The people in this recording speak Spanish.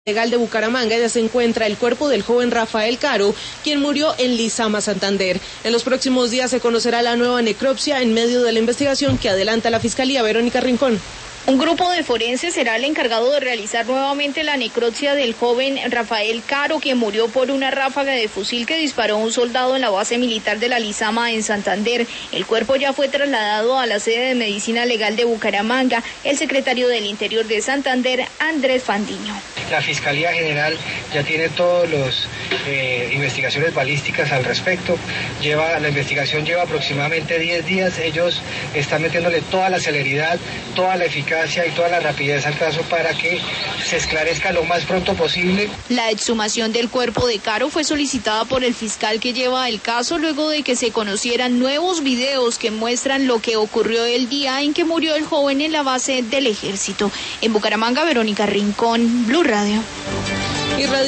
Legal de Bucaramanga ya se encuentra el cuerpo del joven Rafael Caro, quien murió en Lizama, Santander. En los próximos días se conocerá la nueva necropsia en medio de la investigación que adelanta la Fiscalía. Verónica Rincón. Un grupo de forenses será el encargado de realizar nuevamente la necropsia del joven Rafael Caro, quien murió por una ráfaga de fusil que disparó un soldado en la base militar de la Lizama en Santander. El cuerpo ya fue trasladado a la sede de Medicina Legal de Bucaramanga. El secretario del Interior de Santander, Andrés Fandiño. La Fiscalía General ya tiene todas las investigaciones balísticas al respecto. La investigación lleva aproximadamente 10 días. Ellos están metiéndole toda la celeridad, toda la eficacia y toda la rapidez al caso para que se esclarezca lo más pronto posible. La exhumación del cuerpo de Caro fue solicitada por el fiscal que lleva el caso luego de que se conocieran nuevos videos que muestran lo que ocurrió el día en que murió el joven en la base del ejército. En Bucaramanga, Verónica Rincón, Blue Radio.